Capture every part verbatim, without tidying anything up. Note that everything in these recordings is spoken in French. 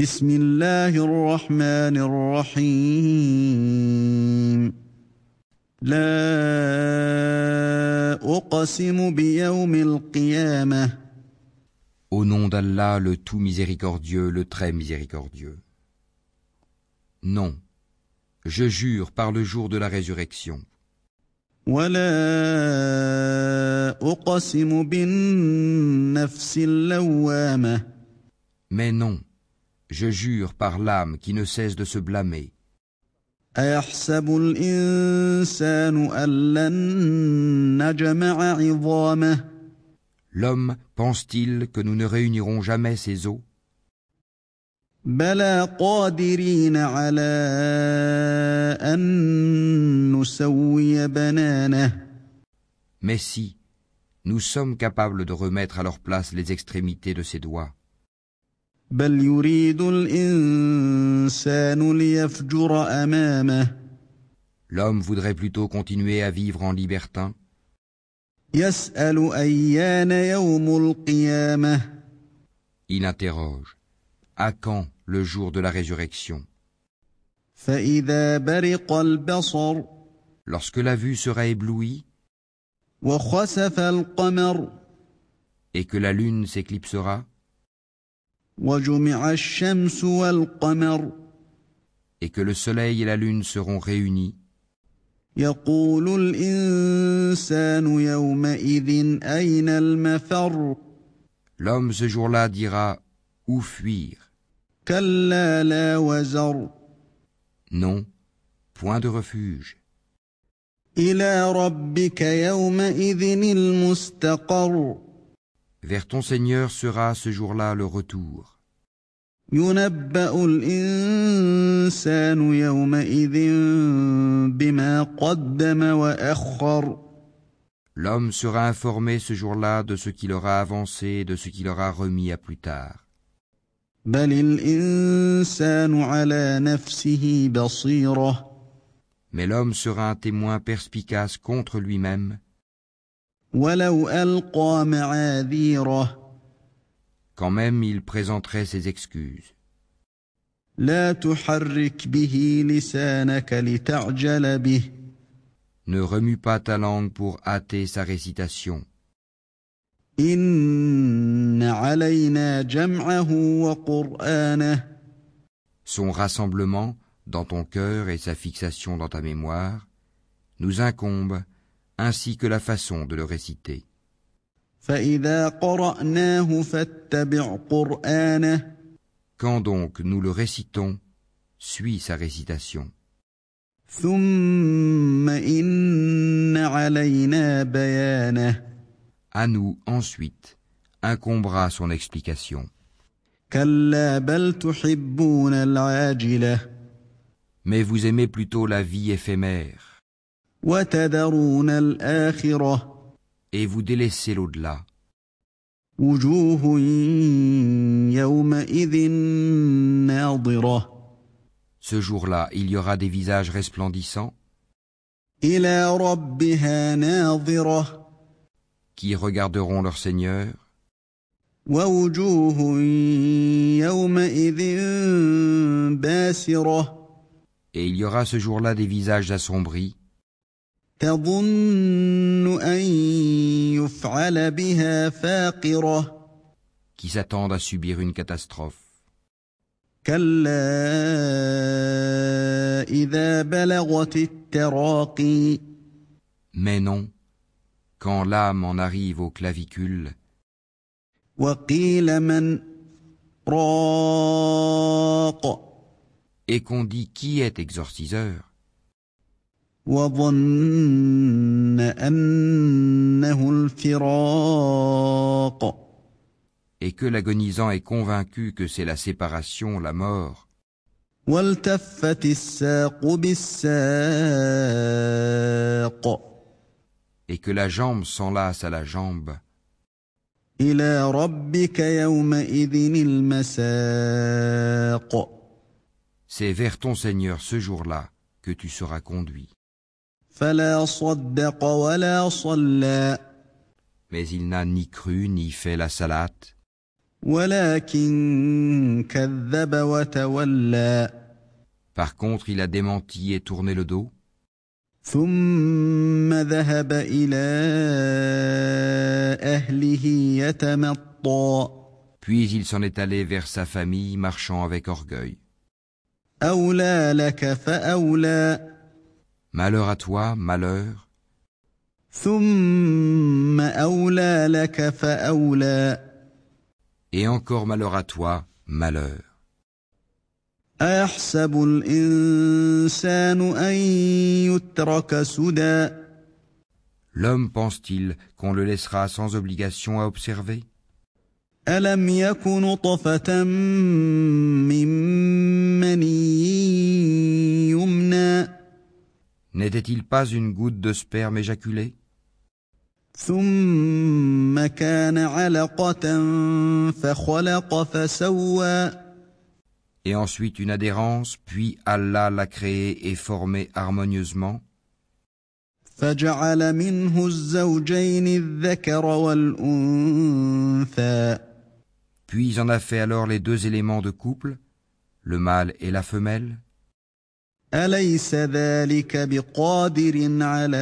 بسم الله الرحمن الرحيم لا أقسم بيوم القيامة Au nom d'Allah, le tout miséricordieux, le très miséricordieux. Non, je jure par le jour de la résurrection. ولا أقسم بالنفس اللوامة Mais non, je jure par l'âme qui ne cesse de se blâmer. أيحسب الإنسان أن لن نجمع عظامه L'homme pense-t-il que nous ne réunirons jamais ses os? بلى قادرين على أن نسوي بنانه Mais si, nous sommes capables de remettre à leur place les extrémités de ses doigts. بل يريد الإنسان ليفجر أمامه L'homme voudrait plutôt continuer à vivre en libertin. يسأل أيان يوم القيامة Il interroge. À quand le jour de la résurrection? فإذا برق البصر Lorsque la vue sera éblouie وخسف القمر et que la lune s'éclipsera وجمع الشمس والقمر et que le soleil et la lune seront réunis, يقول الإنسان يومئذ أين المفر l'homme ce jour-là dira « Où fuir ?» كلا لا وزر Non, point de refuge. إلى ربك يومئذ المستقر Vers ton Seigneur sera ce jour-là le retour. ينبأ الإنسان يومئذ بما قدم وأخر L'homme sera informé ce jour-là de ce qu'il aura avancé et de ce qu'il aura remis à plus tard. بل الإنسان على نفسه بصيرة Mais l'homme sera un témoin perspicace contre lui-même, ولو ألقى معاذيره quand même il présenterait ses excuses. لا تحرك به لسانك لتعجل به Ne remue pas ta langue pour hâter sa récitation. إن علينا جمعه وقرآنه Son rassemblement dans ton cœur et sa fixation dans ta mémoire nous incombent, ainsi que la façon de le réciter. فإذا قرأناه فاتبع قرآنه Quand donc nous le récitons, suis sa récitation. ثم إن علينا بيانه À nous, ensuite, incombera son explication. كلا بل تحبون العاجلة Mais vous aimez plutôt la vie éphémère, وتذرون الآخرة et vous délaissez l'au-delà. وجوه يومئذ ناظرة Ce jour-là, il y aura des visages resplendissants إلى ربها ناظرة qui regarderont leur Seigneur, ووجوه يومئذ باسرة et il y aura ce jour-là des visages assombris تظن أن يفعل بها فاقرة qui s'attendent à subir une catastrophe. كلا إذا بلغت التراقي Mais non, quand l'âme en arrive aux clavicules, وقيل من راق et qu'on dit qui est exorciseur, وظن أنه الفراق et que l'agonisant est convaincu que c'est la séparation, la mort, والتفت الساق بالساق et que la jambe s'enlace à la jambe, إلى ربك يومئذ المساق c'est vers ton Seigneur ce jour-là que tu seras conduit. فلا صدق ولا صلى Mais il n'a ni cru ni fait la salate, ولكن كذب وتولى Par contre, il a démenti et tourné le dos, ثم ذهب إلى أهله يتمطى puis il s'en est allé vers sa famille marchant avec orgueil. أولى لك فأولى Malheur à toi, malheur, ثم أولى لك فأولى et encore malheur à toi, malheur. أيحسب الإنسان أن يترك سدى L'homme pense-t-il qu'on le laissera sans obligation à observer? ألم يك نطفة من مني يمنى N'était-il pas une goutte de sperme éjaculé? ثم كان علقة فخلق فسوى Et ensuite une adhérence, puis Allah l'a créé et formé harmonieusement, فجعل منه الزوجين الذكر والأنثى puis en a fait alors les deux éléments de couple, le mâle et la femelle. أليس ذلك بقادر على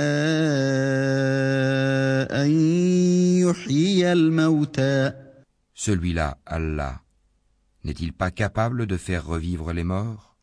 أن يحيي الموتى Celui-là, Allah, n'est-il pas capable de faire revivre les morts?